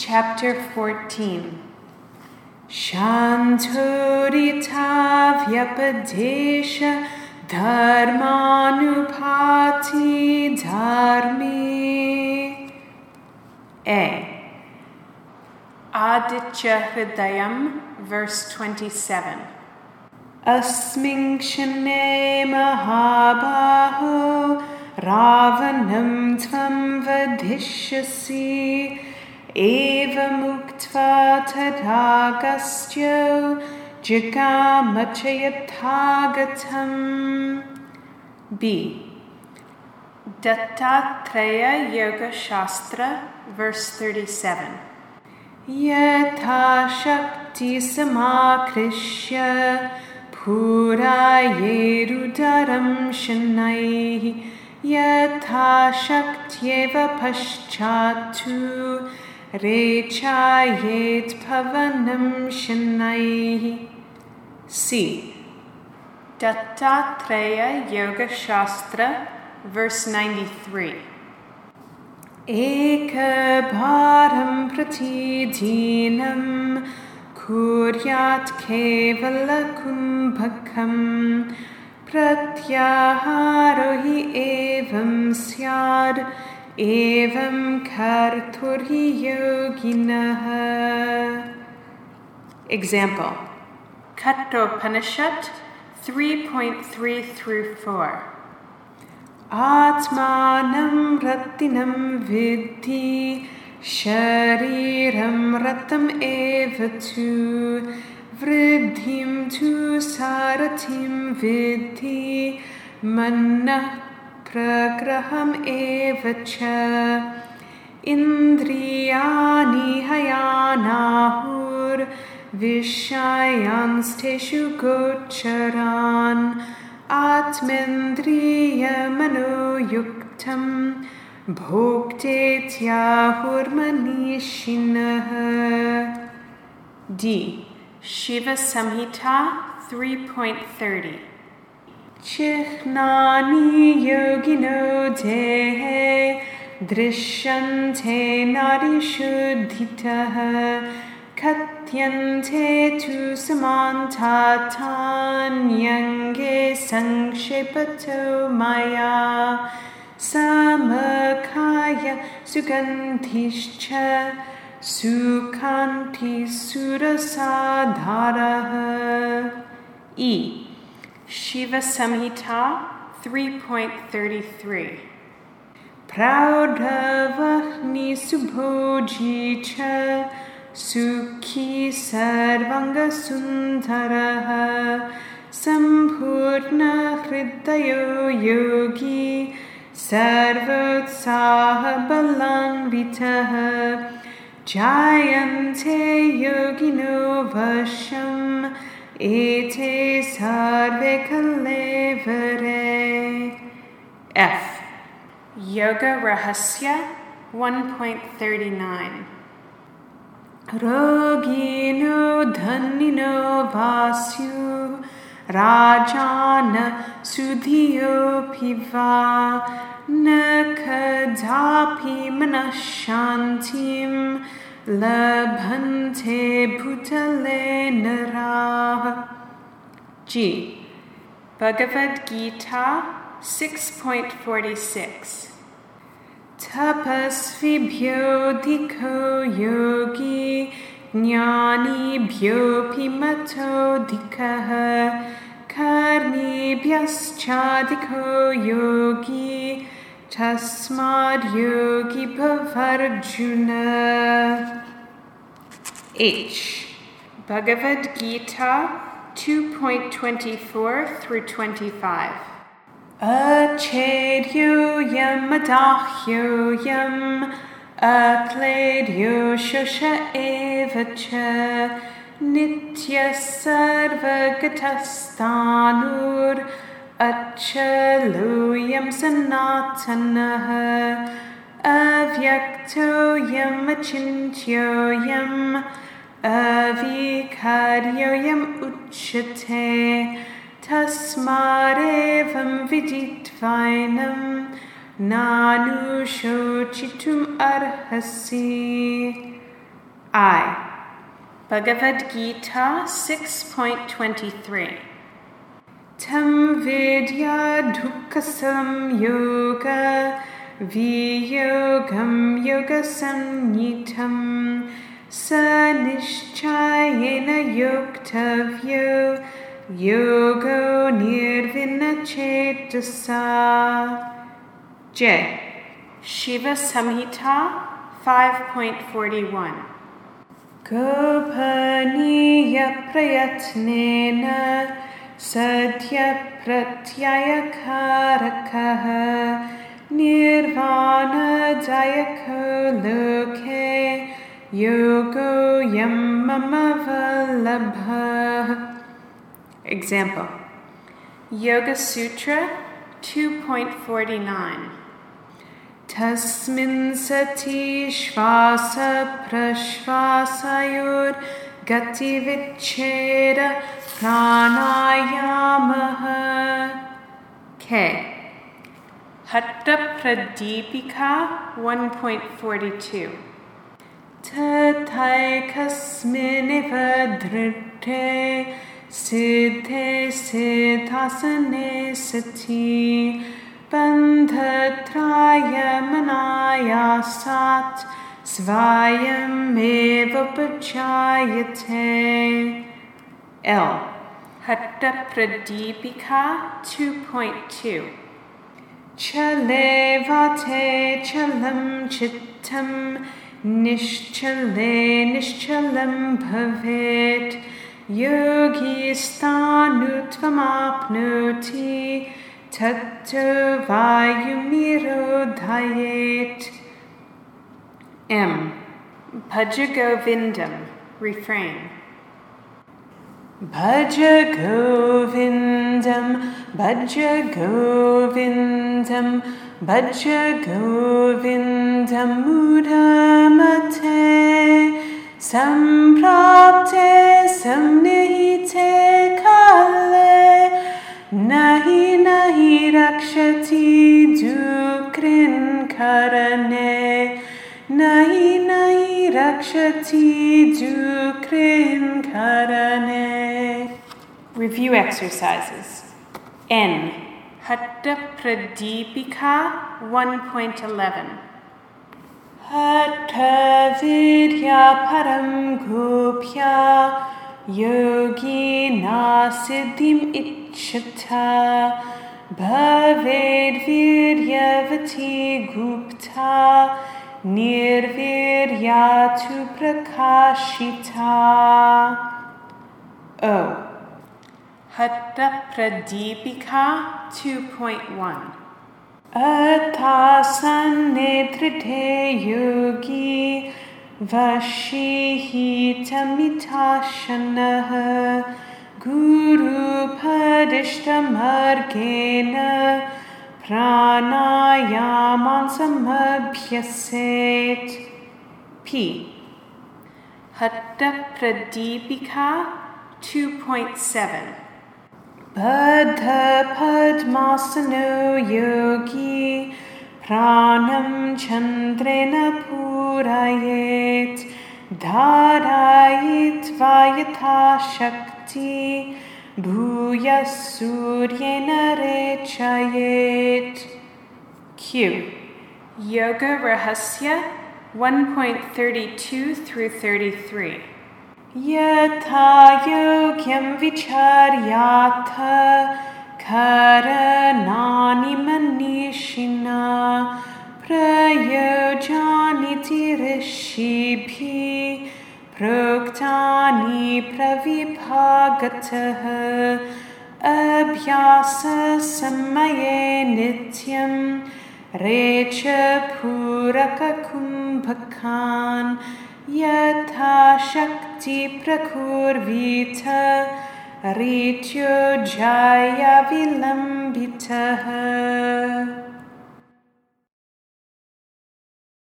Chapter 14. Shantorita Vyapadesha Dharmanupati Dharmi. A. Aditya Hridayam, verse 27. Asming Shane Mahabaho Ravanam Tvam Vadishyasi Eva Muktva Tadagastyo Jigamachayatagatam. B. Dattatreya Yoga Shastra, verse 37. Yatha Shakti Samakrishya Purayerudaram Shanaihi Yatha Shaktyeva Paschatu Rechayet Pavanam Shanaihi. C. Dattatreya Yoga Shastra, verse 93. Eka bharam pratidinam kuryat kevala kumbhakam pratyaharohi evam syad evam karturhi yoginaha. Example: Kathopanishad 3.3-4. Atmanam ratinam vidhi shariram ratam evatu vridhim tu saratim vidhi manna pragraham evacha indriyani hayanahur vishayansteshu gocharan Atmendriya manoyuktam bhoktetyahurmanishinaha. D. Shiva Samhita 3.30. Chihnani yogino dehe drishyante narishuddhitaha Katyante tu samantatan yange sangshepato maya samakaya sugandhischa sukhanti surasadharaha. E. Shiva Samhita 3.33. Praudhavahni subhojicha Sukhi sarvanga sundaraha Sampurna hridayo yogi Sarvotsaha balanvitaha Jayante yogino vasham Ete sarve kalevare. F. Yoga Rahasya 1.39. Rogino dhanino vasyu rajana sudhiyo piva nakadapi manashantim labhante bhutale naraha. G. Bhagavad Gita 6.46. Tapasvibhyo diko yogi jnanibhyopi mato dikaha karnibhyaschadiko yogi tasmad yogi bhavarjuna. H. Bhagavad Gita 2.24-25. Achedyo yam adahyo yam akledyo shosha evacha nitya sarvagatastanur achalo yam sanatanaha avyakto yam achintyo yam avikaryo yam uchate tasmarevam viditvainam nanu shochitum arhasi. I. Bhagavad Gita 6.23. Tam vidya dukkasam yoga viyogam yoga samnitam sa nishchayena yoktavyo yogo nirvinachetasa. J. Shiva Samhita 5.41. Gopaniya prayatnena sadhya pratyayakarakah nirvana dayako loke yogo yamama vallabha. Example. Yoga Sutra 2.49. Tasmin sati shvasa prashvasayor gati vicheda pranayamaha. K. Hatta Pradipika 1.42. Tathaikasminiva dhrite siddhe siddhasane sati bandhatraya manayasat svayam evapachayate. L. Hatta Pradipika 2.2. Chalevate chalam chittam nishchale nishchalam bhavet yogi stanutvam tatto vayumirodhayet. M. Bhaja Govindam. Refrain. Bhaja Govindam, Bhaja Govindam, Bhaja Govindam mudamate samprapte samnihite kale nahi nahi rakshati dukrin karane nahi nahi rakshati dukrin karane. Review exercises. N. Hatta Pradipika 1.11. Hatta vidya param gopya yogina siddhim ichchata bhaved viryavati gupta nirviryatu prakashita. O. Hatta Pradipika 2.1. Atasan nedrite yogi vashihitamitasanah guru padishtamargena pranayaman samabhyaset. P. Hatta Pradipika 2.7. Baddha padmasano yogi pranam chandrena purayet dharayit vayatha shakti bhuya suryena rechayet. Q. Yoga Rahasya 1.32 through 33. Yatha yogyam vicharyatha karanani manishina prayojaniti rishibhi proktani pravibhagataha abhyasa samaye nityam recha puraka kumbhakan yatha shakti prakurvita rityo jaya vilambitaha.